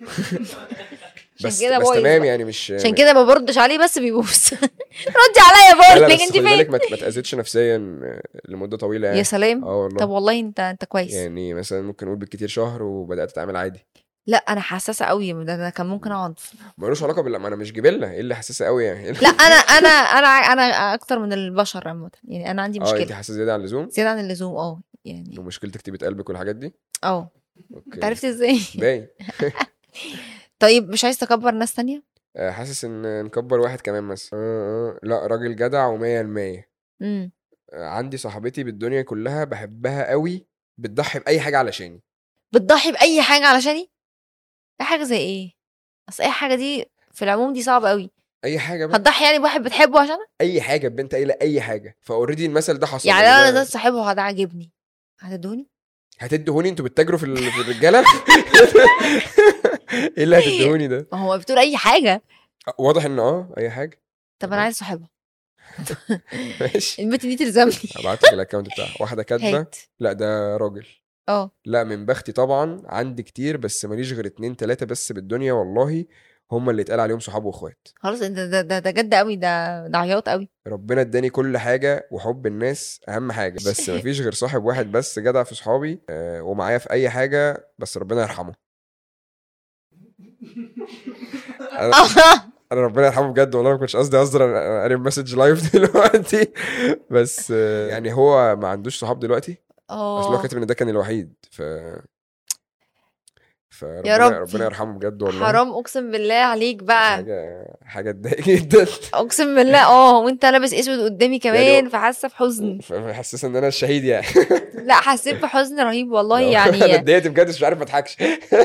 بس بس تمام يعني، مش عشان كده ما بردش عليه بس بيبوس. ردي عليا بقول لك انت فين. بالك ما تاذيتش نفسيا لمده طويله يعني. يا سلام. اه والله. طب والله انت انت كويس يعني. مثلا ممكن نقول بالكتير شهر وبدات اتعامل عادي. لا انا حساسه قوي، ده انا كان ممكن اقعد. مالوش علاقه بالله، ما انا مش جبله، ايه اللي حساسه قوي يعني؟ لا انا انا انا انا اكتر من البشر عامه يعني، انا عندي مشكله. اه انت حساسه زياده عن اللزوم. زياده عن اللزوم اه يعني. ومشكلتك تكتيبه قلبك والحاجات دي. اه انت عرفت ازاي؟ باين. طيب مش عايز تكبر ناس تانية؟ حاسس ان نكبر واحد كمان مثلا. أه لا راجل جدع ومية المية. امم عندي صاحبتي بالدنيا كلها بحبها قوي، بتضحي بأي حاجة علشاني. بتضحي بأي حاجة علشاني؟ أي حاجة زي ايه؟ اصل أي حاجة دي في العموم دي صعبة قوي. أي حاجة بقى. هتضحي يعني بواحد بتحبه عشانها؟ أي حاجة بنت قايلة أي حاجة، فأوريدي المثل ده حصل. يعني أنا ده صاحبه ده عاجبني، هتدوني؟ هتدهوني؟ انتوا بتتاجروا في في الرجاله؟ ايه اللي هتدهوني ده؟ ما هو بتقول اي حاجه. واضح ان اه اي حاجه. طب انا عايز صاحبها. ماشي. البت دي تلزمني. ابعت لك الاكونت بتاعها. واحده كاتبه لا ده راجل. اه لا من بختي طبعا، عندي كتير بس ماليش غير اتنين تلاته بس بالدنيا والله، هم اللي اتقال عليهم صحاب واخوات. خلاص ده ده ده, ده جد قوي، ده ده عياط قوي. ربنا اداني كل حاجه وحب الناس اهم حاجه، بس مفيش غير صاحب واحد بس جدع في صحابي آه ومعايا في اي حاجه، بس ربنا يرحمه. أنا, انا ربنا يرحمه بجد والله، ما كنتش قصدي اهزر، انا قاري مسج لايف دلوقتي بس آه يعني هو ما عندوش صحاب دلوقتي. اه اصل هو كاتب ان ده كان الوحيد. ف فربنا يا رب ربنا يرحمه بجد والله. حرام اقسم بالله عليك بقى. حاجه حاجه تضايق جدا اقسم بالله. اه وانت لابس اسود قدامي كمان يعني، فحاسه بحزن، حاسس ان انا الشهيد يعني. لا حسيت بحزن رهيب والله يعني. انا اتضايقت بجد، مش عارف ما اضحكش.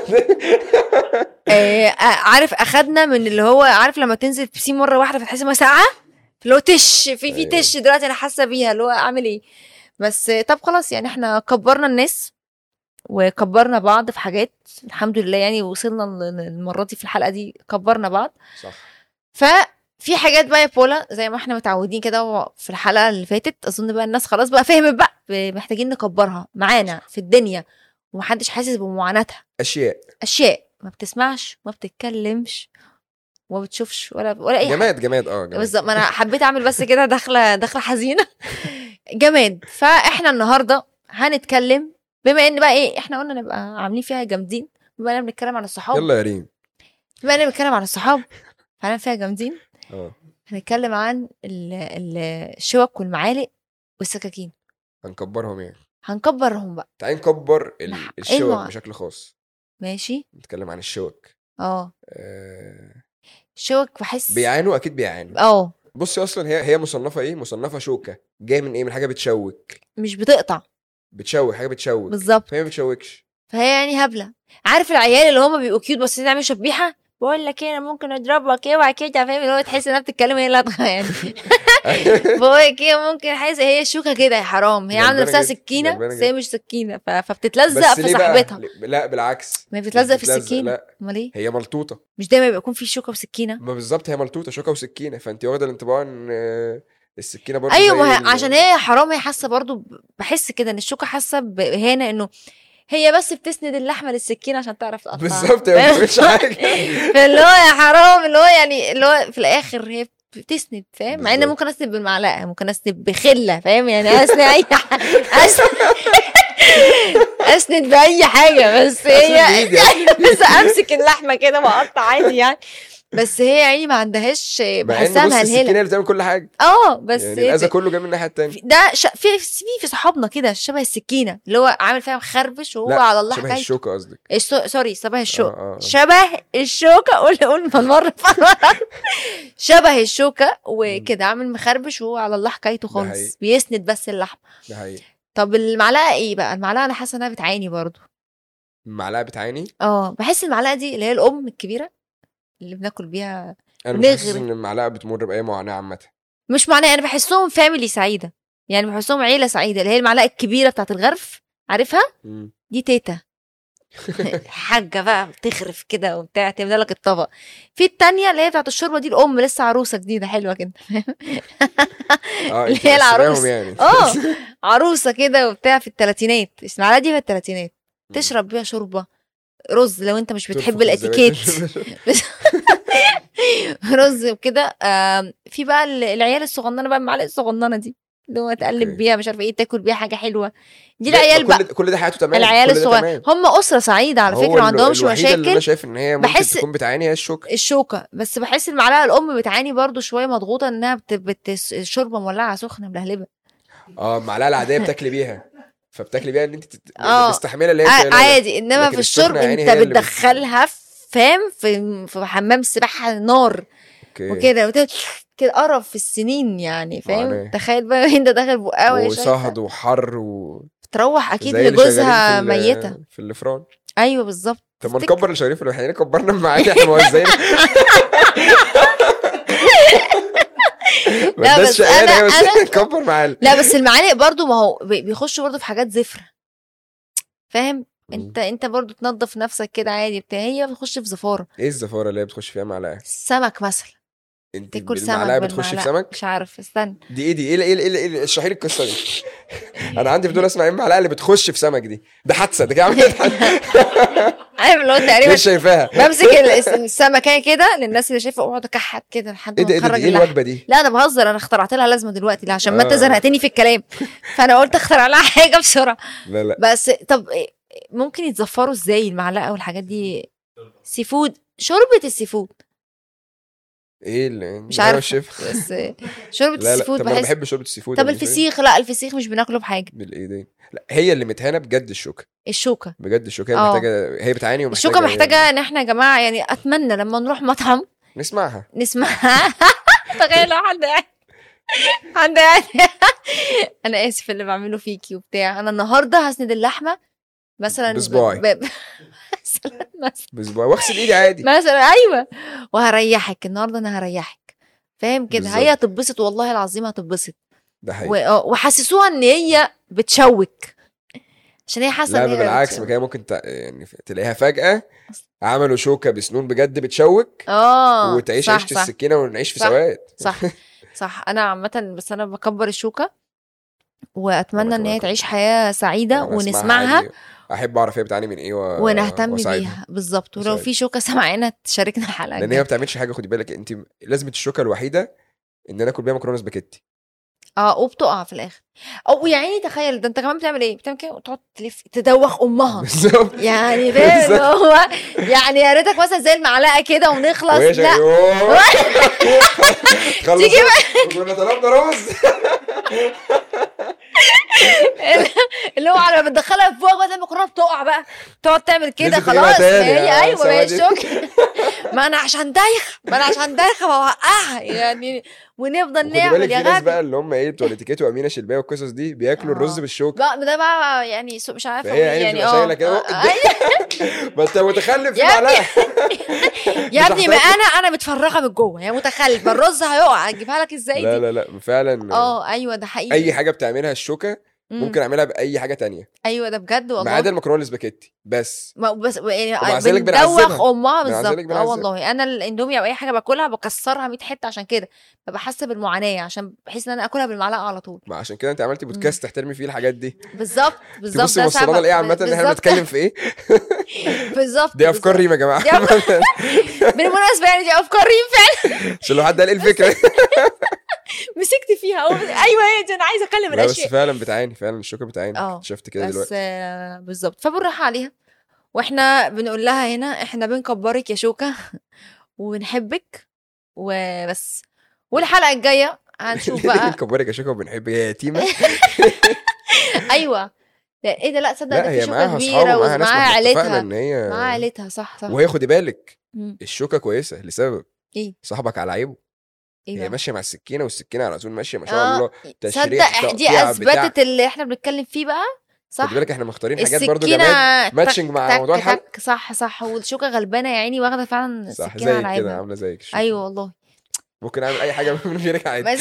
عارف اخدنا من اللي هو عارف لما تنزل بسين مره واحده فتحس انها ساعه، اللي هو تش في في تش دلوقتي انا حاسه بيها، اللي هو اعمل ايه. بس طب خلاص يعني احنا كبرنا الناس وكبرنا بعض في حاجات الحمد لله يعني، وصلنا المره دي في الحلقه دي كبرنا بعض صح. ففي حاجات بقى يا بولا زي ما احنا متعودين كده في الحلقه اللي فاتت، اظن بقى الناس خلاص بقى فهمت بقى محتاجين نكبرها معانا في الدنيا ومحدش حاسس بمعاناتها. اشياء اشياء ما بتسمعش ما بتتكلمش وما بتشوفش ولا ولا اي جماد حاجه. جماد اه جماد بالظبط، ما انا حبيت اعمل بس كده داخله داخله حزينه. جماد. فاحنا النهارده هنتكلم بما ان بقى ايه احنا قلنا نبقى عاملين فيها جامدين، بما اننا بنتكلم عن الصحاب. يلا يا ريم. بما اننا بنتكلم عن الصحاب هنعمل فيها جامدين. اه هنتكلم عن الشوك والمعالق والسكاكين. هنكبرهم يعني. هنكبرهم بقى. تعالي نكبر الشوك أيوة. بشكل خاص. ماشي. نتكلم عن الشوك. اه الشوك بحس بيعانوا، اكيد بيعانوا. اه بصي اصلا هي هي مصنفه ايه؟ مصنفه شوكه. جايه من ايه؟ من حاجه بتشوك، مش بتقطع. بتشوك، حاجه بتشوك بالظبط. فهي ما بتشوكش، فهي يعني هبله. عارف العيال اللي هم بيبقوا كيوت بس تعمل شبيحه، بقول لك ايه انا ممكن اضربك ايه وبعد كده فاهم اللي هو تحس انها بتتكلم هي لطخه يعني. بقول لك ايه ممكن حاسه هي الشوكه كده يا حرام، هي عامله نفسها سكينه بس هي مش سكينه، فبتتلزق في صاحبتها. لا بالعكس، ما بتتلزق في السكينه. امال ايه؟ هي ملطوطه. مش دايما بيكون في شوكه وسكينه. ما بالظبط هي ملطوطه شوكه وسكينه، فانت واخده الانطباع ان السكينه برضه ايوه عشان هي حرام، هي حاسه برضه بحس كده ان الشوكه حاسه بهنا انه هي بس بتسند اللحمه للسكينه عشان تعرف تقطعها. بالظبط، هي ما بتعملش حاجه. فاللي هو يا حرام اللي هو يعني اللي هو في الاخر هي بتسند فاهم. مع ان ممكن اسند بالمعلقه ممكن اسند بخله فاهم يعني اسند اي اسند اسند باي حاجه بس هي بس امسك اللحمه كده واقطع عادي يعني. بس هي يعني ما عندهاش بحسها مهلهله السكينه اللي بتعمل كل حاجه اه بس يعني الاذى كله جاي من الناحيه الثانيه. ده ش... في في في صحابنا كده شبه السكينه اللي هو عامل فيها مخربش وهو على الله حكايته. شبه الشوكه قصدك السو... سوري شبه الشوكه آه آه. شبه الشوكه قول قول من مره شبه الشوكه وكده عامل مخربش وهو على الله حكايته خالص بيسند بس اللحمه. ده حقيقي. طب المعلقه ايه بقى؟ المعلقه انا حاسه انها بتعاني برضو. المعلقه بتعاني اه بحس المعلقه دي اللي هي الام الكبيره اللي بناكل بيها. انا مش حاسس ان المعلقه بتمر باي معاناه عامه. مش معناه انا بحسهم فاميلي سعيده يعني بحسهم عيله سعيده اللي هي المعلقه الكبيره بتاعت الغرف عارفها م. دي تيتا الحاجه بقى بتغرف كده وبتاع تملى لك الطبق. في التانية اللي هي بتاعت الشوربه دي الام لسه عروسه جديده حلوه كده اه اللي هي العروسه يعني. اه عروسه كده وبتاع في الثلاثينات. المعلقه دي في الثلاثينات تشرب بيها شوربه رز لو انت مش بتحب الاتيكيت رز وكده. في بقى العيال الصغننه بقى المعلقه الصغننه دي اللي هو تقلب بيها مش عارفه ايه تاكل بيها حاجه حلوه دي العيال بقى كل ده حياته تمام. العيال الصغيره هم اسره سعيده على فكره ما عندهمش مشاكل. اللي انا شايف ان هي ممكن بحس تكون بتعاني هي الشوكه الشوكه بس بحس المعلقه الام بتعاني برضو شويه مضغوطه انها بت... بت... الشوربه مولعه سخنه ملهلبه. اه المعلقه العاديه بتاكلي بيها فبتاكلي بيها ان انت تستحملها اللي هي عادي انما في الشرب انت بتدخلها فاهم في في حمام سباحه نار وكده كده قرف في السنين يعني فاهم. تخيل بقى انت داخل بقاوه وصهد وحر و تروح اكيد لجوزها ميته في الفران. ايوه بالظبط. طب ما نكبر الشريف اللي احنا كبرنا معاك احنا موزعين لا بس انا انا كبر معانا. لا بس المعالق برضو ما هو بيخش برضو في حاجات زفره فاهم. انت انت برضو تنظف نفسك كده عادي بتاع هي بتخش في زفاره. ايه الزفاره اللي هي بتخش فيها معلقه؟ السمك مثلا انت تاكل سمك بتخش في سمك مش عارف استنى دي ايه دي ايه ايه ايه اشرحي لي القصه دي. انا عندي فضول اسمع ايه المعلقه اللي بتخش في سمك دي ده حادثه ده عملت عارف لو تقريبا مش شايفاها بمسك السمكه كده للناس اللي شايفه اقعد اكحت كده لحد ما اخرج ايه الوجبه دي. لا انا بهزر انا اخترعت لها لازمه دلوقتي لا عشان ما انت زنقتني في الكلام فانا قلت اخترع لها حاجه بسرعه. لا لا بس طب ممكن يتزفروا ازاي المعلقه والحاجات دي؟ سي فود شوربه السي فود ايه اللي مش عارف بس شوربه السي فود بحس. انا بحب شوربه السي فود. طب الفسيخ لا الفسيخ مش بناكله بحاجه بالايدين. لا هي اللي متهانه بجد الشوكه الشوكه بجد الشوكه هي محتاجه هي بتعاني ومحتاجه الشوكه محتاجه يعني. ان احنا يا جماعه يعني اتمنى لما نروح مطعم نسمعها نسمعها تخيل حد قاعد حد قاعد انا اسف اللي بعمله فيكي وبتاع انا النهارده هسند اللحمه مثلا بصباعي ب... مثلا بصباعي واغسل ايدي عادي مثلا ايوه وهريحك النهارده انا هريحك فاهم كده. هي هتتبسط والله العظيم هتتبسط ده حقيقي. و... وحسسوها ان هي بتشوك عشان هي حاسه ان هي بالعكس ما كان ممكن ت... يعني تلاقيها فجاه عملوا شوكه بسنون بجد بتشوك اه وتعيش عيشه السكينه ونعيش في سواد. صح صح انا عامه بس انا بكبر الشوكه واتمنى ان هي تعيش حياه سعيده ونسمعها. احب اعرف هي بتعاني من ايه و... ونهتم بيها بالظبط. ولو في شوكه سمعنا تشاركنا الحلقه لان هي ما بتعملش حاجه. خدي بالك انت لازمه الشوكه الوحيده ان انا اكل بيها مكرونه سباكيتي اه وبتقع في الاخر او يعني تخيل ده انت كمان بتعمل ايه بتعمل كده وتقعد تلف تدوخ امها بالظبط يعني فاهم هو يعني يا ريتك مثلا زي المعلقه كده ونخلص لا خلص كنا طلبنا رز اللي هو على ما تدخلها في فوق بقى المكرونه بتقع بقى تقعد تعمل كده خلاص هي ايوه ما هي الشوكه ما انا عشان دايخ ما انا عشان دايخه بوقعها يعني ونفضل نعمل يا غبي بقى اللي هم ايه تواليتيكيت وامينه شلبيه والقصص دي بياكلوا الرز بالشوكه بقى ده بقى يعني مش عارفه يعني اه ما انت متخلف في معلقه يا ابني ما انا انا متفرغه من جوه يا متخلف الرز هيقع اجيبها لك ازاي لا لا لا فعلا اه ايوه ده حقيقي. اي حاجه بتعملها الشوكه ممكن اعملها باي حاجه تانية. ايوه ده بجد والله، ما عدا المكرونه الاسباجيتي بس. ما بس يعني بندوخ امها بالظبط. اه والله انا الاندومي او اي حاجه باكلها بكسرها مية حته، عشان كده ببقى حاسه بالمعاناه، عشان بحس ان انا اكلها بالمعلقه على طول. ما عشان كده انت عملتي بودكاست تحترمي فيه الحاجات دي. بالظبط بالظبط. بصي وصلنا لايه عامه ان احنا بنتكلم في ايه. بالظبط. دي افكار ريم يا جماعه. بالمناسبه يعني دي افكار ريم فعلا. عشان لو حد قال ايه الفكره مسكت فيها. ايوه هي دي انا عايزه اكلم الاشياء. بس فعلا بتعاني، فعلا الشوكه بتعاني، شفت كده دلوقتي. بس بالظبط، فبنروح عليها واحنا بنقول لها هنا احنا بنكبرك يا شوكه وبنحبك وبس. والحلقه الجايه هنشوف بقى. بنكبرك يا شوكه وبنحبك يا يتيمه. ايوه لا ايه ده، لا تصدق ده في شوكه كبيره ومعاها عيلتها. هي... معاها عيلتها صح صح. وهي خدي بالك الشوكه كويسه لسبب ايه؟ صاحبك على عيبه. إيه هي ماشيه مع السكينه والسكينه على طول ماشيه ما شاء آه. الله. تشريح تصدق دي اثبتت اللي احنا بنتكلم فيه بقى. صح. خدي بالك احنا مختارين حاجات برضو جمال ماتشنج مع موضوع الحلقه. صح صح. والشوكه غلبانه يا عيني واخده فعلا السكينه على عيبها. كده عامله زيك. ايوه والله ممكن اعمل اي حاجه من غيرك عادي.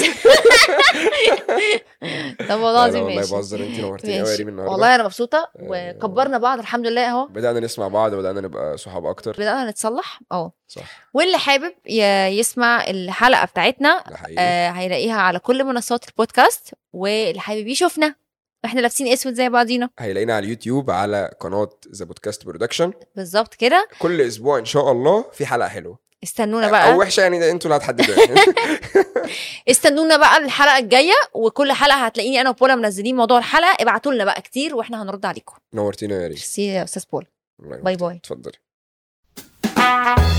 طب والله العظيم ماشي. والله بهزر، انت نورتيني قوي يا ريم النهارده. والله انا مبسوطه وكبرنا بعض الحمد لله اهو. بدانا نسمع بعض وبدانا نبقى صحاب اكتر، بدانا نتصلح. اه صح. واللي حابب يسمع الحلقه بتاعتنا آه هيلاقيها على كل منصات البودكاست، واللي حابب يشوفنا احنا لابسين اسود زي بعضينا هيلاقينا على اليوتيوب على قناه ذا بودكاست برودكشن. بالظبط كده. كل اسبوع ان شاء الله في حلقه حلوه. استنونا بقى او وحشه يعني ده انتوا اللي هتحددوا. استنونا بقى الحلقه الجايه، وكل حلقه هتلاقيني انا وبولا منزلين موضوع الحلقه. ابعتوا لنا بقى كتير واحنا هنرد عليكم. نورتينا يا ريم. ميرسي يا استاذ بولا. باي باي. اتفضلي.